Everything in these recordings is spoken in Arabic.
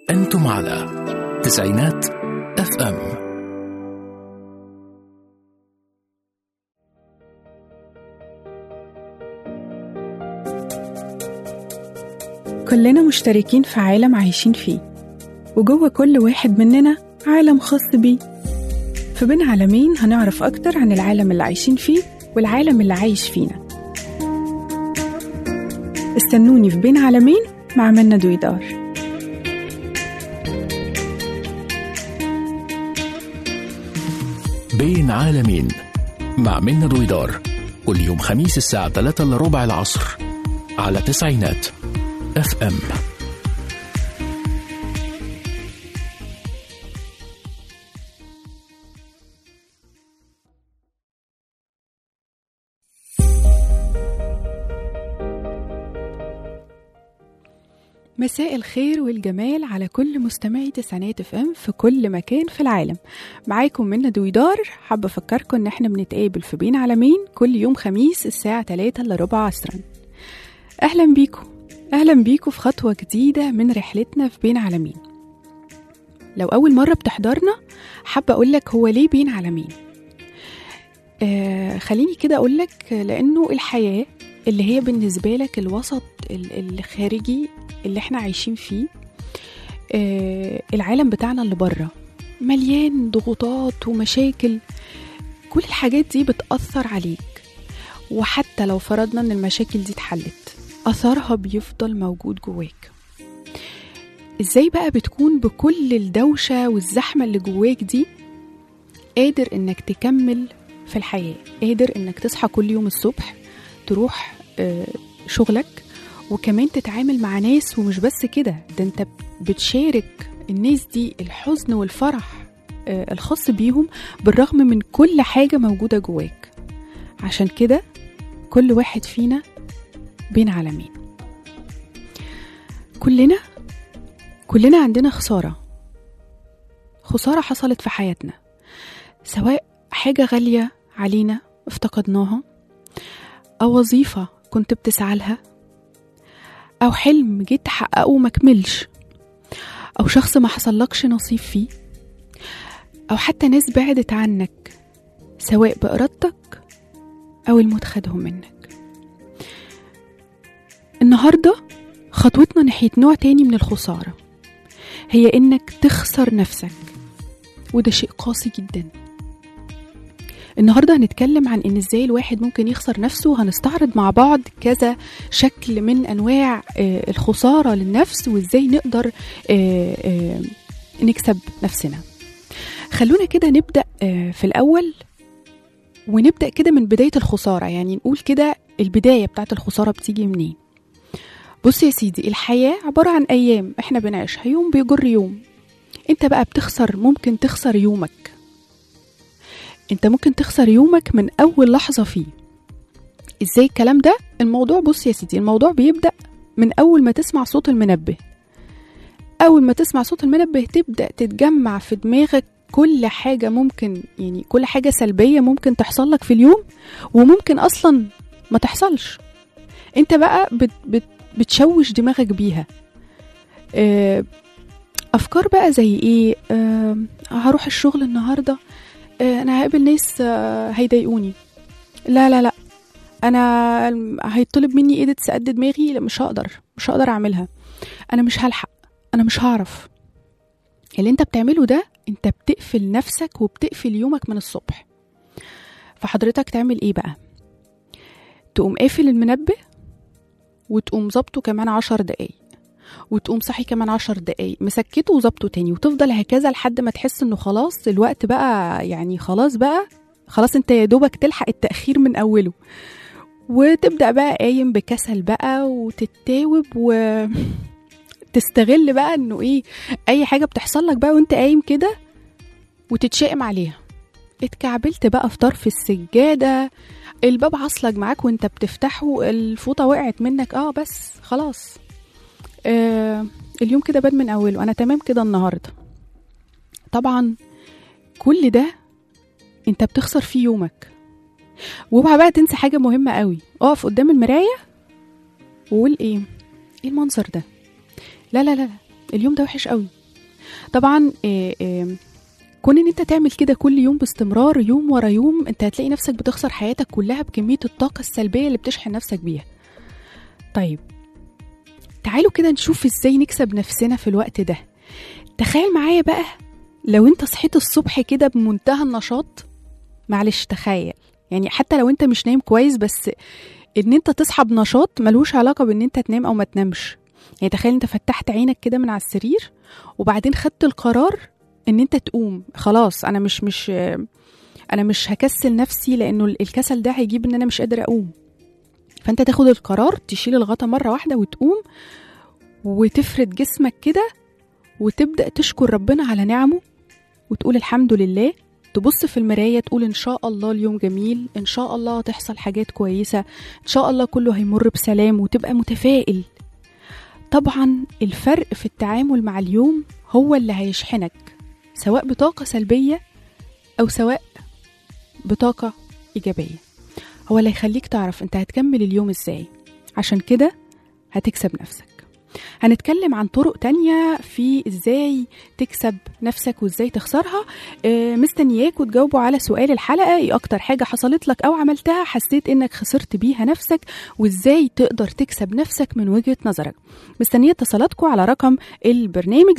أنتم على تسعينات اف ام. كلنا مشتركين في عالم عايشين فيه، وجوه كل واحد مننا عالم خاص بيه. في بين عالمين هنعرف أكتر عن العالم اللي عايشين فيه والعالم اللي عايش فينا. استنوني في بين عالمين مع منى دويدار. بين عالمين مع منى دويدار، كل يوم خميس الساعة 3:15 العصر على تسعينات اف ام. مساء الخير والجمال على كل مستمعي تسعينات اف ام في كل مكان في العالم. معاكم منى دويدار. حابة أفكركم إن احنا بنتقابل في بين عالمين كل يوم خميس الساعة 3:15 عصرا. أهلا بيكم في خطوة جديدة من رحلتنا في بين عالمين. لو أول مرة بتحضرنا، حابة أقولك هو ليه بين عالمين. خليني كده أقولك، لأنه الحياة اللي هي بالنسبة لك الوسط الخارجي اللي احنا عايشين فيه، العالم بتاعنا اللي بره مليان ضغوطات ومشاكل. كل الحاجات دي بتأثر عليك، وحتى لو فرضنا ان المشاكل دي اتحلت، أثرها بيفضل موجود جواك. ازاي بقى بتكون بكل الدوشة والزحمة اللي جواك دي قادر انك تكمل في الحياة، قادر انك تصحى كل يوم الصبح تروح شغلك، وكمان تتعامل مع ناس، ومش بس كده، ده انت بتشارك الناس دي الحزن والفرح الخاص بيهم بالرغم من كل حاجة موجودة جواك. عشان كده كل واحد فينا بين عالمين. كلنا عندنا خسارة حصلت في حياتنا، سواء حاجة غالية علينا افتقدناها، أو وظيفة كنت بتسعى لها، أو حلم جيت تحققه ومكملش، أو شخص ما حصلكش نصيب فيه، أو حتى ناس بعدت عنك سواء بإرادتك أو الموت خدهم منك. النهاردة خطوتنا ناحية نوع تاني من الخسارة هي إنك تخسر نفسك، وده شيء قاسي جدا. النهاردة هنتكلم عن إن إزاي الواحد ممكن يخسر نفسه، وهنستعرض مع بعض كذا شكل من أنواع الخسارة للنفس، وإزاي نقدر نكسب نفسنا. خلونا كده نبدأ في الأول، ونبدأ كده من بداية الخسارة، يعني نقول كده البداية بتاعت الخسارة بتيجي منين. بص يا سيدي، الحياة عبارة عن أيام إحنا بنعيشها، يوم بيجر يوم. أنت بقى ممكن تخسر يومك. انت ممكن تخسر يومك من اول لحظة فيه. ازاي الكلام ده؟ الموضوع بص يا سيدي، الموضوع بيبدأ من اول ما تسمع صوت المنبه. اول ما تسمع صوت المنبه تبدأ تتجمع في دماغك كل حاجة ممكن، يعني كل حاجة سلبية ممكن تحصل لك في اليوم، وممكن اصلا ما تحصلش. انت بقى بتشوش دماغك بيها. افكار بقى زي ايه؟ هروح الشغل النهاردة، انا هقابل ناس هيضايقوني، لا انا هيطلب مني ايديت سقد دماغي، لا مش هقدر اعملها، انا مش هلحق، انا مش هعرف. اللي انت بتعمله ده انت بتقفل نفسك وبتقفل يومك من الصبح. فحضرتك تعمل ايه بقى؟ تقوم قافل المنبه، وتقوم ظبطه كمان 10 دقايق، وتقوم صحي كمان 10 دقايق، مسكته وظبطه تاني، وتفضل هكذا لحد ما تحس انه خلاص الوقت بقى، يعني خلاص انت يا دوبك تلحق التأخير من اوله. وتبدأ بقى قايم بكسل بقى، وتتاوب وتستغل بقى انه ايه، اي حاجة بتحصل لك بقى وانت قايم كده وتتشائم عليها. اتكعبلت بقى في طرف السجادة، الباب عصلك معاك وانت بتفتحه، الفوطة وقعت منك، بس خلاص اليوم كده باد من اوله، انا تمام كده النهاردة. طبعا كل ده انت بتخسر فيه يومك. واوعى بقى تنسى حاجة مهمة قوي، اقف قدام المراية وقول ايه المنظر ده، لا اليوم ده وحش قوي. طبعا كون ان انت تعمل كده كل يوم باستمرار يوم ورا يوم، انت هتلاقي نفسك بتخسر حياتك كلها بكمية الطاقة السلبية اللي بتشحن نفسك بيها. طيب تعالوا كده نشوف ازاي نكسب نفسنا في الوقت ده. تخيل معايا بقى لو انت صحيت الصبح كده بمنتهى النشاط. معلش تخيل، يعني حتى لو انت مش نايم كويس، بس ان انت تصحى بنشاط ملوش علاقة بان انت تنام او ما تنامش. يعني تخيل انت فتحت عينك كده من على السرير وبعدين خدت القرار ان انت تقوم. خلاص انا مش هكسل نفسي، لانه الكسل ده هيجيب ان انا مش قادر اقوم. فانت تاخد القرار تشيل الغطا مرة واحدة وتقوم وتفرد جسمك كده وتبدأ تشكر ربنا على نعمه وتقول الحمد لله. تبص في المراية تقول إن شاء الله اليوم جميل، إن شاء الله تحصل حاجات كويسة، إن شاء الله كله هيمر بسلام، وتبقى متفائل. طبعا الفرق في التعامل مع اليوم هو اللي هيشحنك، سواء بطاقة سلبية أو سواء بطاقة إيجابية. هو اللي هيخليك تعرف أنت هتكمل اليوم إزاي. عشان كده هتكسب نفسك. هنتكلم عن طرق تانية في ازاي تكسب نفسك وازاي تخسرها. مستنياك وتجاوبوا على سؤال الحلقة: ايه اكتر حاجة حصلت لك او عملتها حسيت انك خسرت بيها نفسك، وازاي تقدر تكسب نفسك من وجهة نظرك؟ مستنية اتصالاتكم على رقم البرنامج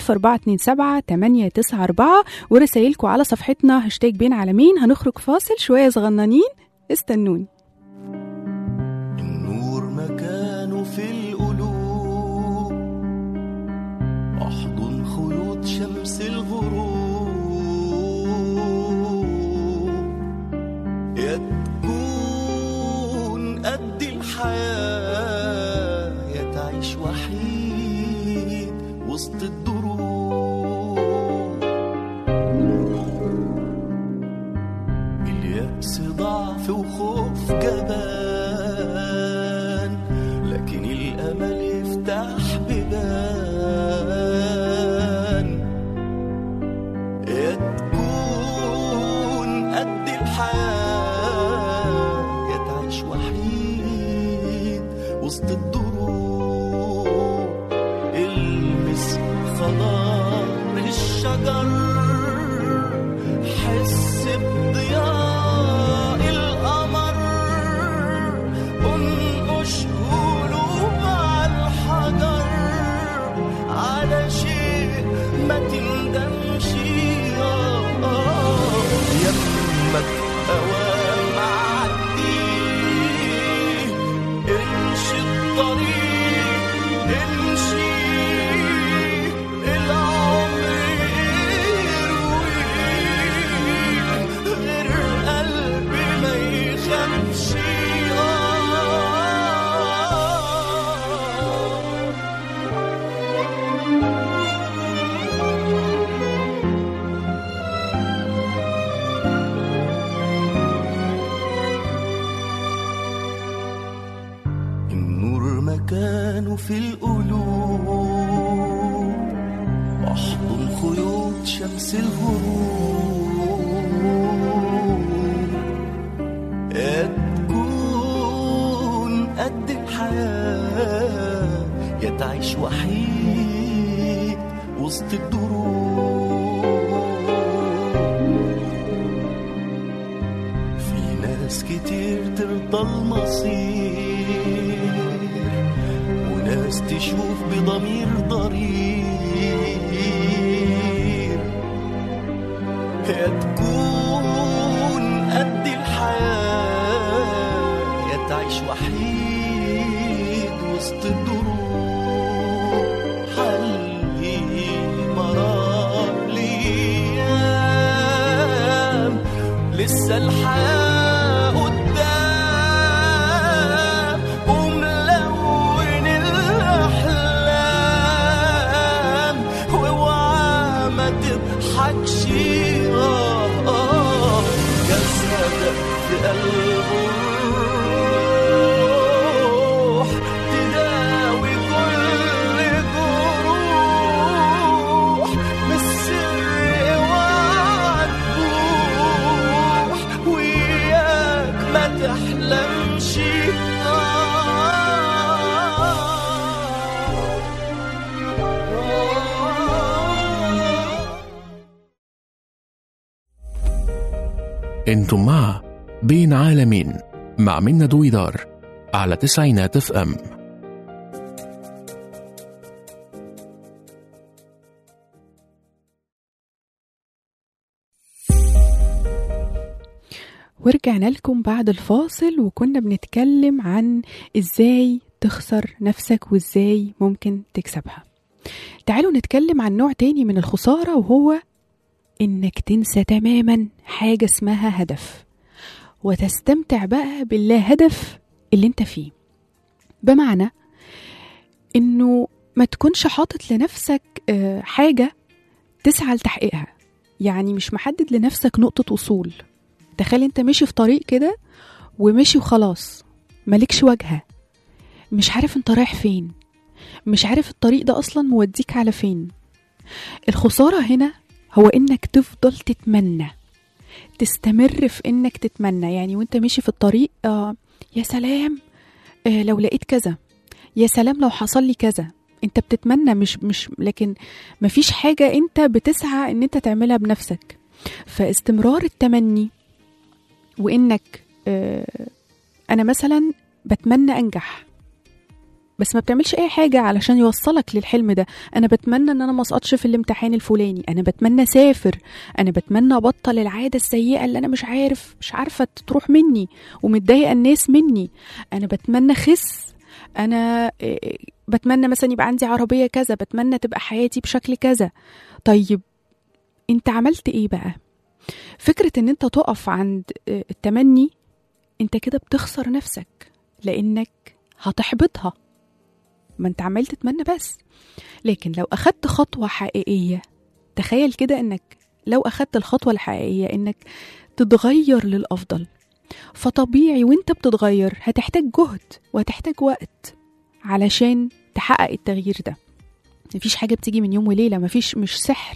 00427 ورسائلكم على صفحتنا #بين عالمين. هنخرج فاصل شوية صغننين، استنوني. النور مكانه في القلوب، أحضن خيوط شمس الغروب، يا تكون قد الحياة يا تعيش وحيد وسط الدروب. اليأس ضعف وخوف جبان، لكن الأمل يفتح بيبان. يا تكون قد الحياة يا تعيش وحيد وسط الدروب. المس خضار الشجر، حس بضياء القمر، انقش قلوب على الحجر على شيء ما تندمش. يمك أوام عدي، امشي الطريق امشي، العمر يرويك غير قلبي ما يخافش. مكانه في القلوب، أحضن خيوط شمس الغروب، يا تكون قد الحياة يا تعيش وحيد وسط الدروب. في ناس كتير ترضى المصير، وناس تشوف بضمير ضرير. يا تكون قد الحياة يا تعيش وحيد وسط الدروب. حلي مرار ليام، لسه الحياة حكشي انتم مع بين عالمين مع منى دويدار على 90 FM. ورجعنا لكم بعد الفاصل، وكنا بنتكلم عن ازاي تخسر نفسك وازاي ممكن تكسبها. تعالوا نتكلم عن نوع تاني من الخسارة، وهو انك تنسى تماما حاجة اسمها هدف، وتستمتع بقى باللا هدف اللي انت فيه. بمعنى انه ما تكونش حاطط لنفسك حاجة تسعى لتحقيقها، يعني مش محدد لنفسك نقطة وصول. تخيل انت ماشي في طريق كده وماشي وخلاص، مالكش وجهة، مش عارف انت رايح فين، مش عارف الطريق ده اصلا موديك على فين. الخسارة هنا هو انك تفضل تتمنى، تستمر في انك تتمنى. يعني وانت ماشي في الطريق يا سلام لو لقيت كذا، يا سلام لو حصل لي كذا. انت بتتمنى مش لكن مفيش حاجة انت بتسعى ان انت تعملها بنفسك. فاستمرار التمني، وانك انا مثلا بتمنى انجح بس ما بتعملش اي حاجة علشان يوصلك للحلم ده. انا بتمنى ان انا ما اسقطش في الامتحان الفلاني، انا بتمنى اسافر، انا بتمنى ابطل العادة السيئة اللي انا مش عارفة تروح مني ومتضايقة الناس مني، انا بتمنى خس، انا بتمنى مثلا يبقى عندي عربية كذا، بتمنى تبقى حياتي بشكل كذا. طيب انت عملت ايه بقى؟ فكرة ان انت تقف عند التمني، انت كده بتخسر نفسك لانك هتحبطها. ما انت عمال تتمنى بس. لكن لو اخدت خطوة حقيقية، تخيل كده انك لو اخدت الخطوة الحقيقية انك تتغير للأفضل، فطبيعي وانت بتتغير هتحتاج جهد وهتحتاج وقت علشان تحقق التغيير ده. مفيش حاجة بتيجي من يوم وليلة، مش سحر.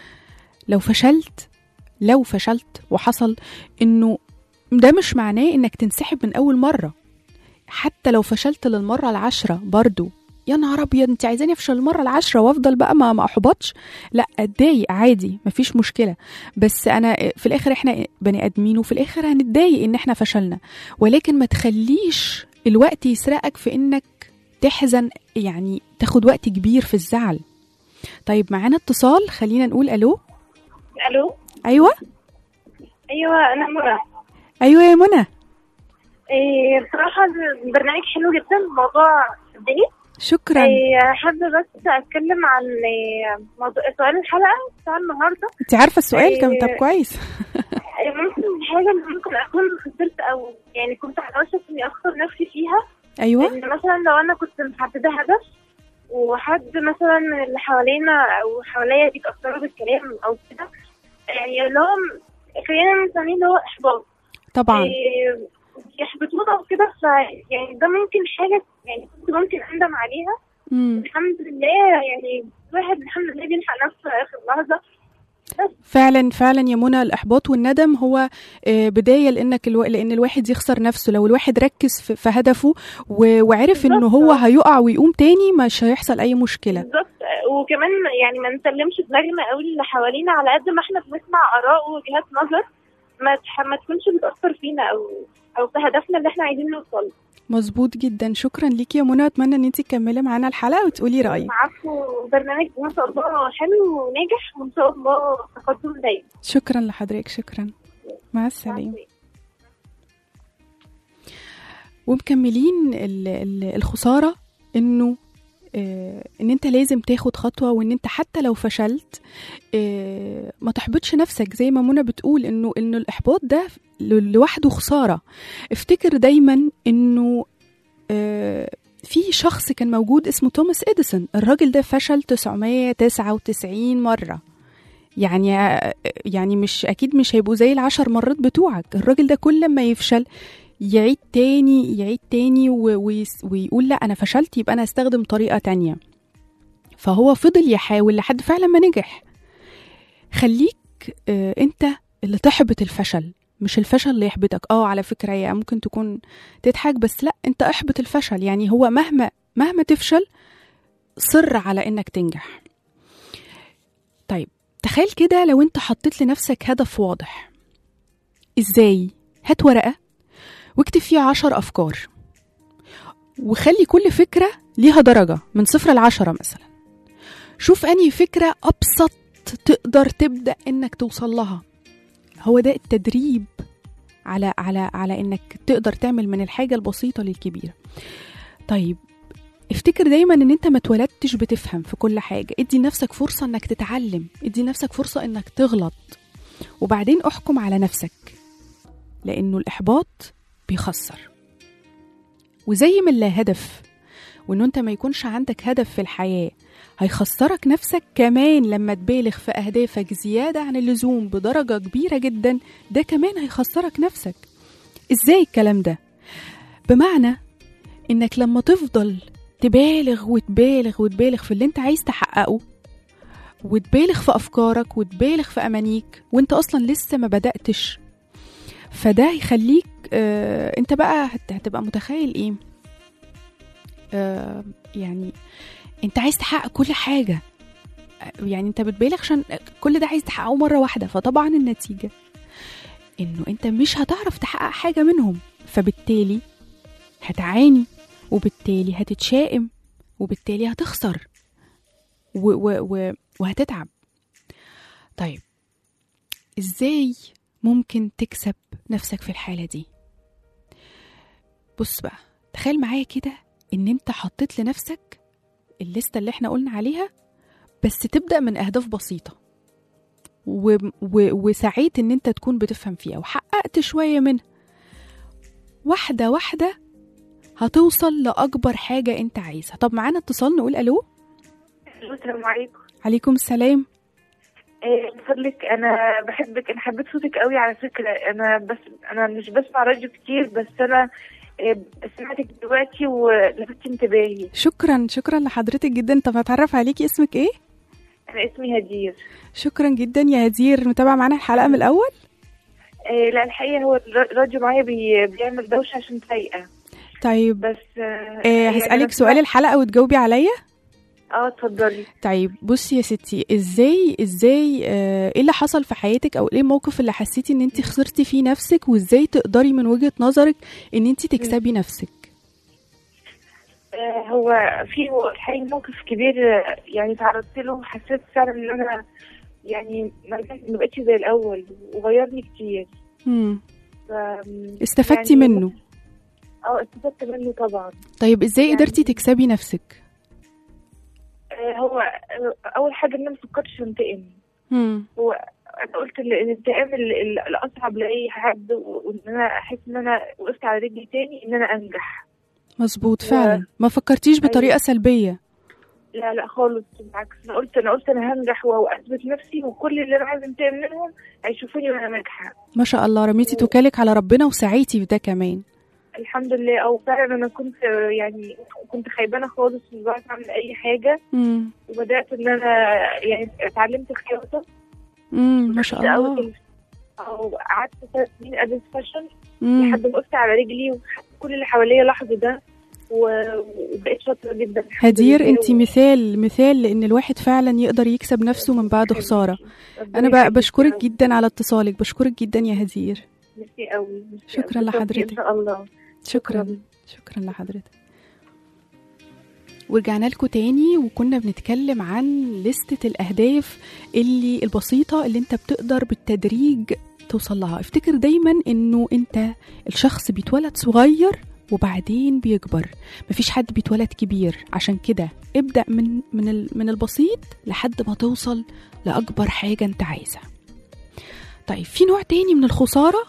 لو فشلت وحصل انه ده مش معناه انك تنسحب من اول مرة. حتى لو فشلت للمرة 10 برضو، يا نهار ابيض انت عايزاني افشل المرة 10 وافضل بقى ما احبطش؟ لا، اتضايق عادي، مفيش مشكلة. بس انا في الاخر احنا بني ادمين، وفي الاخر هنتضايق ان احنا فشلنا. ولكن ما تخليش الوقت يسرقك في انك تحزن، يعني تاخد وقت كبير في الزعل. طيب معانا اتصال، خلينا نقول الو. ايوه انا منى. ايوه يا منى. بصراحه البرنامج حلو جدا، الموضوع شدني. شكرا. حابه بس اتكلم عن موضوع سؤال الحلقه بتاع النهارده. انت عارفه السؤال كم؟ طب كويس. ممكن الحاجه اللي ممكن اكون خسرت او يعني كنت على وشك اني اخسر نفسي فيها. ايوه. ان مثلا لو انا كنت محدده هدف وحد مثلا اللي حوالينا او حواليا بيتاثروا بالكلام او كده، يعني اللي هو خلينا نسميه اللي هو احباط طبعا. يحبطونا وكده. يعني ده ممكن حاجه يعني كنت ممكن اندم عليها. الحمد لله يعني الواحد الحمد لله بيلحق نفسه في اخر لحظه. فعلا يا منى، الإحباط والندم هو بداية لأن الواحد يخسر نفسه. لو الواحد ركز في هدفه وعرف إنه هو هيقع ويقوم تاني، مش هيحصل أي مشكلة. بالظبط. وكمان يعني ما نسلمش دماغنا قوي اللي حوالينا، على قد ما احنا بنسمع آراء ووجهات نظر ما تكونش بتأثر فينا أو في هدفنا اللي احنا عايزين نوصل. مظبوط جدا. شكرا ليكي يا منى، اتمنى ان انتي تكملي معانا الحلقه وتقولي رايك. معاكم برنامج ما شاء الله حلو وناجح، وان شاء الله تقدم دايما. شكرا لحضرتك. شكرا، مع السلامه. ومكملين الخساره، انه ان انت لازم تاخد خطوه، وان انت حتى لو فشلت ما تحبطش نفسك. زي ما منى بتقول انه الاحباط ده لوحده خساره. افتكر دايما انه في شخص كان موجود اسمه توماس إديسون. الراجل ده فشل 999 مره. يعني مش اكيد مش هيبقوا زي 10 مرات بتوعك. الراجل ده كل ما يفشل يعيد تاني ويقول لا أنا فشلت، يبقى أنا استخدم طريقة تانية. فهو فضل يحاول لحد فعلا ما نجح. خليك أنت اللي تحبط الفشل، مش الفشل اللي يحبطك. على فكرة هي ممكن تكون تضحك، بس لا، أنت احبط الفشل. يعني هو مهما تفشل صر على أنك تنجح. طيب تخيل كده لو أنت حطيت لنفسك هدف واضح، ازاي؟ هات ورقة واكتب فيها 10 أفكار، وخلي كل فكرة ليها درجة من 0 ل10 مثلا. شوف أنهي فكرة أبسط تقدر تبدأ إنك توصل لها. هو ده التدريب على إنك تقدر تعمل من الحاجة البسيطة للكبيرة. طيب افتكر دايما إن أنت ما اتولدتش بتفهم في كل حاجة. ادي نفسك فرصة إنك تتعلم، ادي نفسك فرصة إنك تغلط، وبعدين احكم على نفسك، لأنه الإحباط بيخسر. وزي من لا هدف، وإنه أنت ما يكونش عندك هدف في الحياة هيخسرك نفسك كمان لما تبالغ في أهدافك زيادة عن اللزوم بدرجة كبيرة جدا، ده كمان هيخسرك نفسك. إزاي الكلام ده؟ بمعنى إنك لما تفضل تبالغ وتبالغ وتبالغ في اللي أنت عايز تحققه، وتبالغ في أفكارك وتبالغ في أمانيك وأنت أصلا لسه ما بدأتش، فده هيخليك أنت بقى هتبقى متخيل إيه؟ يعني أنت عايز تحقق كل حاجة، يعني أنت بتبالغ عشان كل ده عايز تحققه مرة واحدة، فطبعا النتيجة إنه أنت مش هتعرف تحقق حاجة منهم، فبالتالي هتعاني، وبالتالي هتتشائم، وبالتالي هتخسر وهتتعب. طيب إزاي ممكن تكسب نفسك في الحالة دي؟ بص بقى، تخيل معايا كده إن أنت حطيت لنفسك الليستة اللي احنا قلنا عليها، بس تبدأ من أهداف بسيطة وسعيت إن أنت تكون بتفهم فيها وحققت شوية منها. واحدة واحدة هتوصل لأكبر حاجة أنت عايزها. طب معانا اتصال، نقول ألو. السلام عليكم. عليكم السلام. من فضلك انا بحبك، انا حبيت صوتك قوي على فكره. انا مش بسمع راديو كتير، بس انا سمعتك دلوقتي ولفتت انتباهي. شكرا لحضرتك جدا. طب هتعرف عليكي، اسمك ايه؟ انا اسمي هدير. شكرا جدا يا هدير. متابعه معانا الحلقه من الاول؟ لا الحقيقه هو الراديو معايا بيعمل دوشه عشان سايقه. طيب بس هسألك سؤال الحلقه وتجاوبي عليا. اتفضلي. طيب بصي يا ستي، ازاي ايه اللي حصل في حياتك، او ايه الموقف اللي حسيتي ان انت خسرتي فيه نفسك، وازاي تقدري من وجهة نظرك ان انت تكسبي نفسك؟ هو الحقيقة موقف كبير يعني تعرضت له، وحسيت فعلا ان انا يعني ما بقتش زي الاول، وغيرني كتير. استفدتي يعني منه؟ استفدت منه طبعا. طيب ازاي يعني قدرتي تكسبي نفسك؟ هو اول حاجه ان انا ما فكرتش انتقم. هو انا قلت الانتقام الاصعب لاي حد، وان انا احس ان انا وقفت على رجلي تاني، ان انا انجح. مظبوط فعلا. ما فكرتيش بطريقه سلبيه؟ لا خالص، بالعكس. انا قلت انا هنجح واثبت نفسي، وكل اللي انا عايزه انتقم منهم هيشوفوني وانا ناجحه. ما شاء الله، رميتي توكلك على ربنا وسعيتي في ده كمان. الحمد لله. او فعلا انا كنت خيبانه خالص، مش بعرف اعمل اي حاجه. وبدات ان انا يعني اتعلمت الخياطه. ما شاء الله. قعدت 3 سنين ادرس فاشن لحد ما وقفت على رجلي، وكل اللي حواليا لاحظوا ده، وبقيت شاطره جدا. هدير، انت مثال لان الواحد فعلا يقدر يكسب نفسه من بعد خساره. انا بشكرك جدا على اتصالك، بشكرك جدا يا هدير. ميرسي قوي. شكرا لحضرتك. ان شاء الله. شكرا لحضرتك. ورجعنا لكم تاني، وكنا بنتكلم عن لستة الأهداف البسيطة اللي انت بتقدر بالتدريج توصل لها. افتكر دايما انه انت الشخص بيتولد صغير وبعدين بيكبر، مفيش حد بيتولد كبير. عشان كده ابدأ من البسيط لحد ما توصل لأكبر حاجة انت عايزها. طيب في نوع تاني من الخسارة،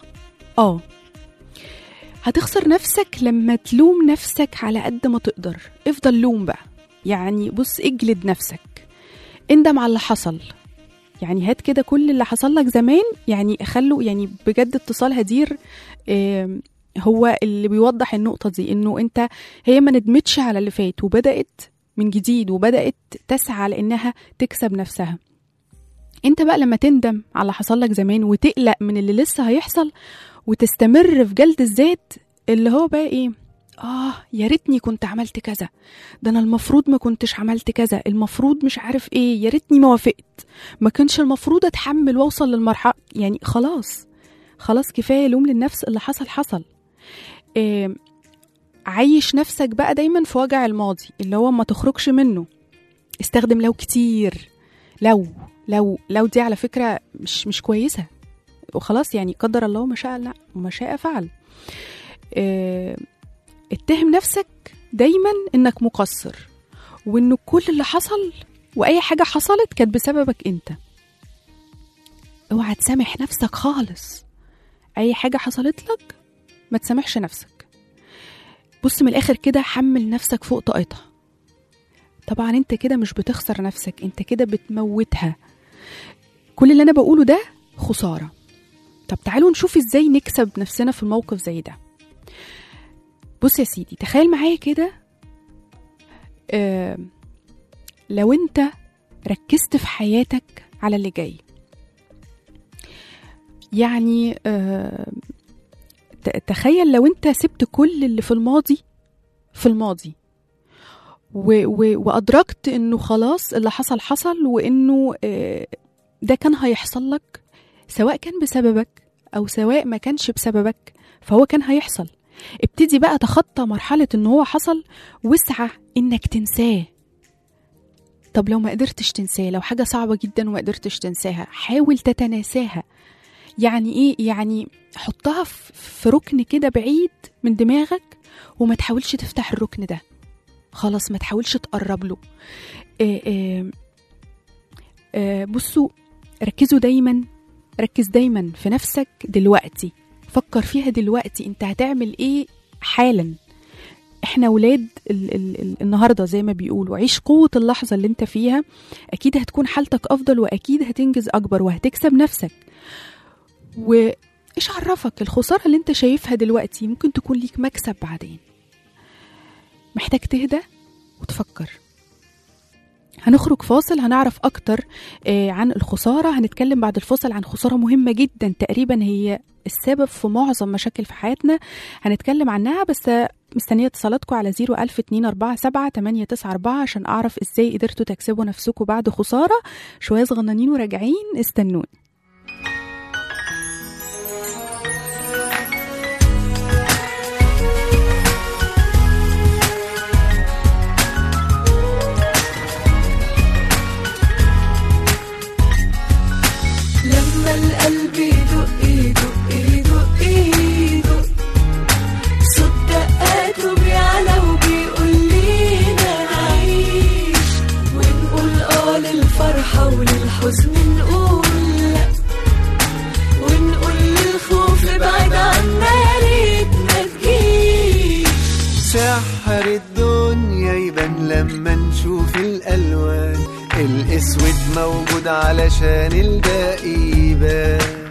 هتخسر نفسك لما تلوم نفسك على قد ما تقدر. افضل لوم بقى، يعني بص، اجلد نفسك، اندم على اللي حصل. يعني هات كده كل اللي حصل لك زمان، يعني خلوا يعني بجد اتصال هدير هو اللي بيوضح النقطة دي، انه هي ما ندمتش على اللي فات، وبدأت من جديد، وبدأت تسعى لانها تكسب نفسها. انت بقى لما تندم على اللي حصل لك زمان وتقلق من اللي لسه هيحصل، وتستمر في جلد الذات، اللي هو بقى ايه، يا ريتني كنت عملت كذا، ده انا المفروض ما كنتش عملت كذا، المفروض مش عارف ايه، يا ريتني ما وافقت، ما كانش المفروض اتحمل واوصل للمرحله. يعني خلاص خلاص كفاية لوم للنفس، اللي حصل حصل. عيش نفسك بقى دايما في وجع الماضي اللي هو ما تخرجش منه. استخدم لو كتير، لو دي على فكرة مش كويسة، وخلاص يعني قدر الله ما شاء فعل. اتهم نفسك دايما انك مقصر، وانه كل اللي حصل واي حاجة حصلت كانت بسببك انت. اوعى تسامح نفسك خالص، اي حاجة حصلت لك ما تسامحش نفسك. بص من الاخر كده، حمل نفسك فوق طاقتها. طبعا انت كده مش بتخسر نفسك، انت كده بتموتها. كل اللي انا بقوله ده خسارة. طب تعالوا نشوف ازاي نكسب نفسنا في الموقف زي ده. بص يا سيدي، تخيل معايا كده، لو انت ركزت في حياتك على اللي جاي، يعني تخيل لو انت سبت كل اللي في الماضي وأدركت انه خلاص اللي حصل، وانه ده كان هيحصل لك، سواء كان بسببك او سواء ما كانش بسببك، فهو كان هيحصل. ابتدي بقى تخطى مرحلة انه هو حصل، واسعى انك تنساه. طب لو ما قدرتش تنساه، لو حاجة صعبة جدا وما قدرتش تنساها، حاول تتناساها. يعني ايه؟ يعني حطها في ركن كده بعيد من دماغك، وما تحاولش تفتح الركن ده خلاص، ما تحاولش تقرب له. بصوا، ركز دايما في نفسك دلوقتي، فكر فيها دلوقتي، انت هتعمل ايه حالا. احنا ولاد النهاردة زي ما بيقولوا. عيش قوة اللحظة اللي انت فيها، اكيد هتكون حالتك افضل، واكيد هتنجز اكبر، وهتكسب نفسك. وايش عرفك الخسارة اللي انت شايفها دلوقتي ممكن تكون ليك مكسب بعدين. محتاج تهدى وتفكر. هنخرج فاصل، هنعرف أكتر عن الخسارة. هنتكلم بعد الفاصل عن خسارة مهمة جدا، تقريبا هي السبب في معظم مشاكل في حياتنا. هنتكلم عنها، بس مستنية اتصالاتكم على 01247-894 عشان أعرف إزاي قدرتوا تكسبوا نفسكم بعد خسارة. شوية صغننين وراجعين، استنوني. القلب يدق يدق يدق يدق، صوت دقاته بيعلى وبيقول لينا نعيش، ونقول للفرحة وللحزن نقول لأ، ونقول للخوف ابعد عنا يا ريت ما تجيش. سحر الدنيا يبان لما نشوف الألوان، الاسود موجود علشان الباقي يبان.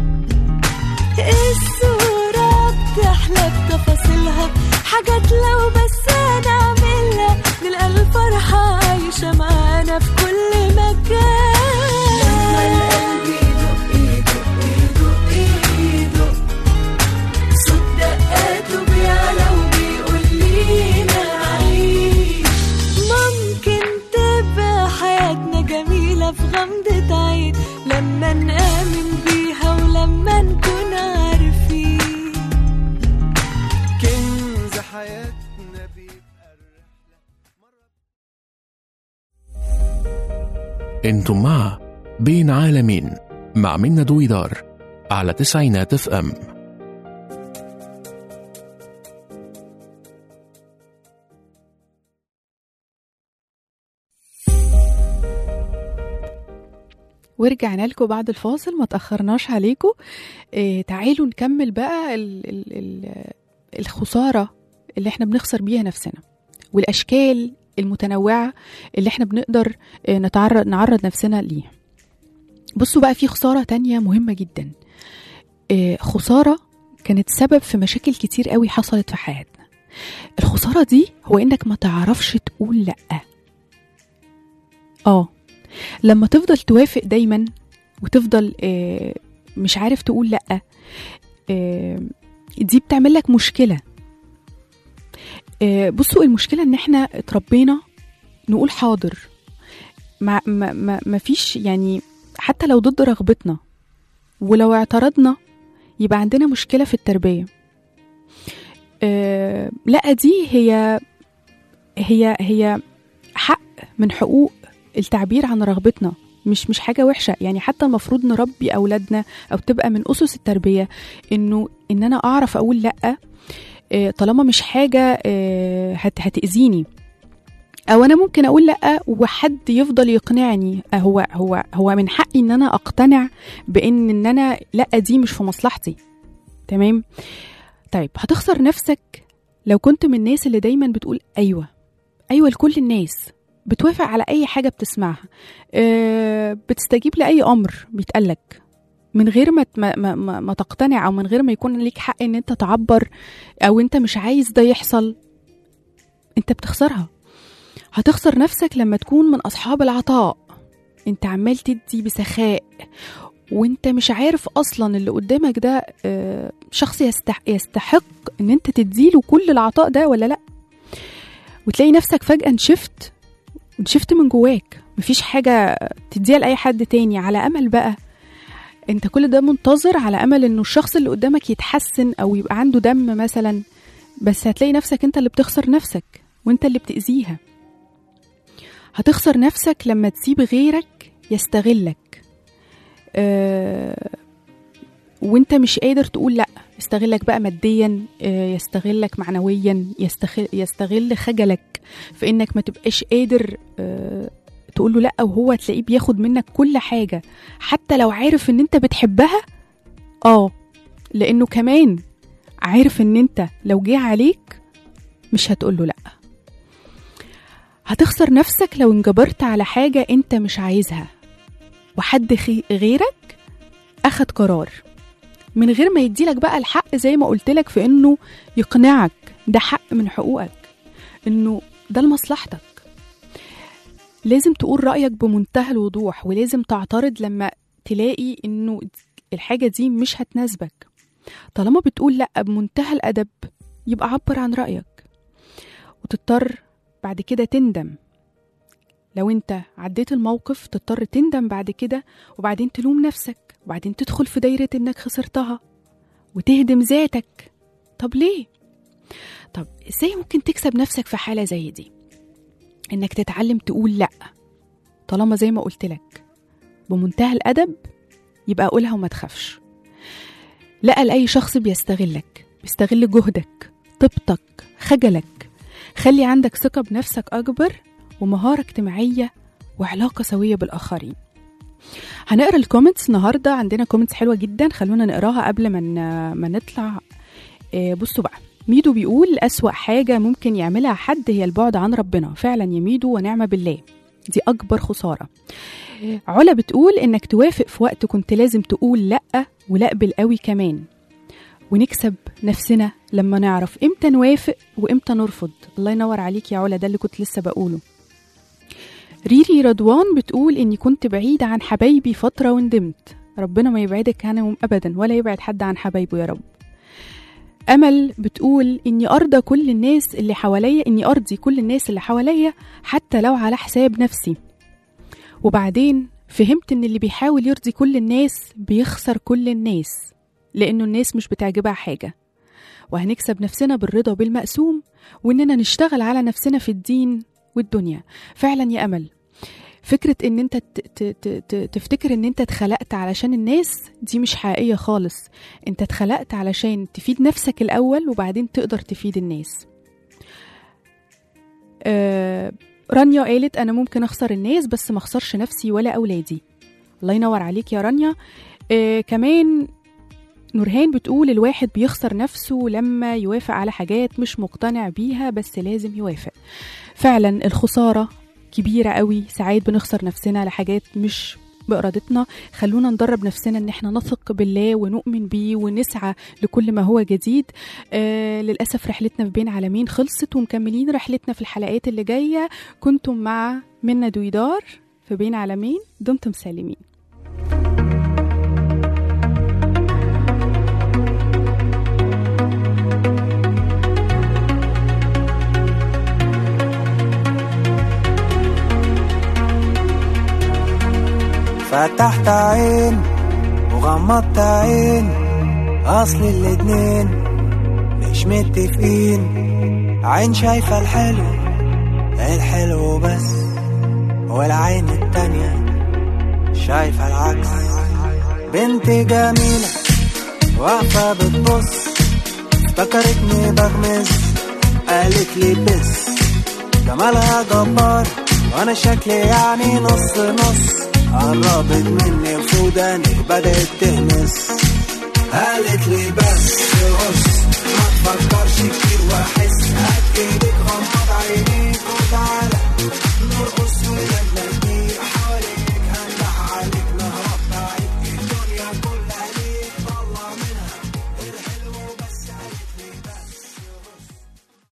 الصورة بتحلى بتفاصيلها، حاجات لو بس نعملها نلقى الفرحة عايشة معانا في كل مكان. لما القلب يدق يدق يدق يدق، صوت دقاته بيعلى وبيقول لينا عيش. ممكن تبقى حياتنا جميلة في غمضة عين، لما نآمن بيها ولما نكون عارفين كنز حياتنا بيبقى الرحلة. انتم مع بين عالمين مع منى دويدار على 90 FM. ورجعنا لكم بعد الفاصل، ما تأخرناش عليكم. تعالوا نكمل بقى الخسارة اللي احنا بنخسر بيها نفسنا، والأشكال المتنوعة اللي احنا بنقدر نعرض نفسنا ليها. بصوا بقى، في خسارة تانية مهمة جدا، خسارة كانت سبب في مشاكل كتير قوي حصلت في حياتنا. الخسارة دي هو انك ما تعرفش تقول لأ. لما تفضل توافق دايما وتفضل مش عارف تقول لأ، دي بتعمل لك مشكلة. بصوا، المشكلة ان احنا اتربينا نقول حاضر، ما فيش يعني، حتى لو ضد رغبتنا، ولو اعترضنا يبقى عندنا مشكلة في التربية. لا، دي هي حق من حقوق التعبير عن رغبتنا، مش حاجة وحشة. يعني حتى المفروض نربي أولادنا أو تبقى من أسس التربية إن أنا أعرف أقول لأ طالما مش حاجة هتأذيني، أو أنا ممكن أقول لأ وحد يفضل يقنعني. هو من حقي إن أنا أقتنع بإن أنا لأ دي مش في مصلحتي. تمام؟ طيب، هتخسر نفسك لو كنت من الناس اللي دايما بتقول أيوة لكل الناس، بتوافق على أي حاجة بتسمعها، بتستجيب لأي أمر بيتقالك من غير ما تقتنع، أو من غير ما يكون ليك حق إن أنت تعبر، أو أنت مش عايز ده يحصل. أنت بتخسرها. هتخسر نفسك لما تكون من أصحاب العطاء، أنت عمال تدي بسخاء وأنت مش عارف أصلا اللي قدامك ده شخص يستحق إن أنت تديله كل العطاء ده ولا لأ. وتلاقي نفسك فجأة نشفت من جواك، مفيش حاجة تديها لأي حد تاني على أمل بقى. انت كل ده منتظر على أمل انه الشخص اللي قدامك يتحسن أو يبقى عنده دم مثلا، بس هتلاقي نفسك انت اللي بتخسر نفسك وانت اللي بتأذيها. هتخسر نفسك لما تسيب غيرك يستغلك وانت مش قادر تقول لأ. يستغلك بقى ماديا، يستغلك معنويا، يستغل خجلك في انك ما تبقاش قادر تقول له لأ، وهو تلاقيه بياخد منك كل حاجة حتى لو عارف ان انت بتحبها. لانه كمان عارف ان انت لو جه عليك مش هتقول له لأ. هتخسر نفسك لو انجبرت على حاجة انت مش عايزها وحد غيرك اخد قرار من غير ما يديلك بقى الحق، زي ما قلتلك، في انه يقنعك ده حق من حقوقك، انه ده لمصلحتك. لازم تقول رأيك بمنتهى الوضوح، ولازم تعترض لما تلاقي انه الحاجة دي مش هتناسبك. طالما بتقول لأ بمنتهى الأدب، يبقى عبر عن رأيك، وتضطر بعد كده تندم. لو انت عديت الموقف تضطر تندم بعد كده، وبعدين تلوم نفسك، وبعدين تدخل في دايرة انك خسرتها وتهدم ذاتك. طب ليه؟ طب ازاي ممكن تكسب نفسك في حالة زي دي؟ انك تتعلم تقول لأ، طالما زي ما قلت لك بمنتهى الأدب، يبقى قولها وما تخافش. لأ لأي شخص بيستغلك، بيستغل جهدك، طيبتك، خجلك. خلي عندك ثقة بنفسك أكبر، ومهارة اجتماعية، وعلاقة سوية بالآخرين. هنقرأ الكومنتس النهاردة، عندنا كومنتس حلوة جدا، خلونا نقراها قبل ما نطلع. بصوا بقى، ميدو بيقول أسوأ حاجة ممكن يعملها حد هي البعد عن ربنا. فعلا يا ميدو، ونعم بالله، دي أكبر خسارة. علا بتقول إنك توافق في وقت كنت لازم تقول لأ، ولا بالقوي كمان. ونكسب نفسنا لما نعرف إمتى نوافق وإمتى نرفض. الله ينور عليك يا علا، ده اللي كنت لسه بقوله. ريري رضوان بتقول إني كنت بعيدة عن حبايبي فترة وندمت. ربنا ما يبعدك عنهم أبدا، ولا يبعد حد عن حبايبه يا رب. أمل بتقول إني أرضى كل الناس اللي حواليا، إني أرضي كل الناس اللي حواليا حتى لو على حساب نفسي. وبعدين فهمت إن اللي بيحاول يرضي كل الناس بيخسر كل الناس، لأنه الناس مش بتعجبها حاجة. وهنكسب نفسنا بالرضا بالمقسوم، وإننا نشتغل على نفسنا في الدين والدنيا. فعلا يا أمل، فكرة إن أنت تفتكر إن أنت اتخلقت علشان الناس، دي مش حقيقية خالص. أنت اتخلقت علشان تفيد نفسك الأول، وبعدين تقدر تفيد الناس. رانيا قالت أنا ممكن أخسر الناس بس ما أخسرش نفسي ولا أولادي. الله ينور عليك يا رانيا. كمان نورهان بتقول الواحد بيخسر نفسه لما يوافق على حاجات مش مقتنع بيها، بس لازم يوافق. فعلا الخسارة كبيرة قوي، ساعات بنخسر نفسنا لحاجات مش بإرادتنا. خلونا ندرب نفسنا ان احنا نثق بالله ونؤمن بيه ونسعى لكل ما هو جديد. للأسف رحلتنا في بين عالمين خلصت، ومكملين رحلتنا في الحلقات اللي جاية. كنتم مع منى دويدار في بين عالمين، دمتم سالمين. فتحت عين وغمضت عين، اصل الاتنين مش متفقين. عين شايفة الحلو بس، والعين التانية شايفة العكس. بنت جميلة واقفة بتبص، افتكرتني بغمز، قالت لي بس جمالها جبار وانا شكلي يعني نص نص. قربت مني وفوداني بدأت تهمس، قالت لي بس بص ما تفكرش كتير واحس، هات ايدك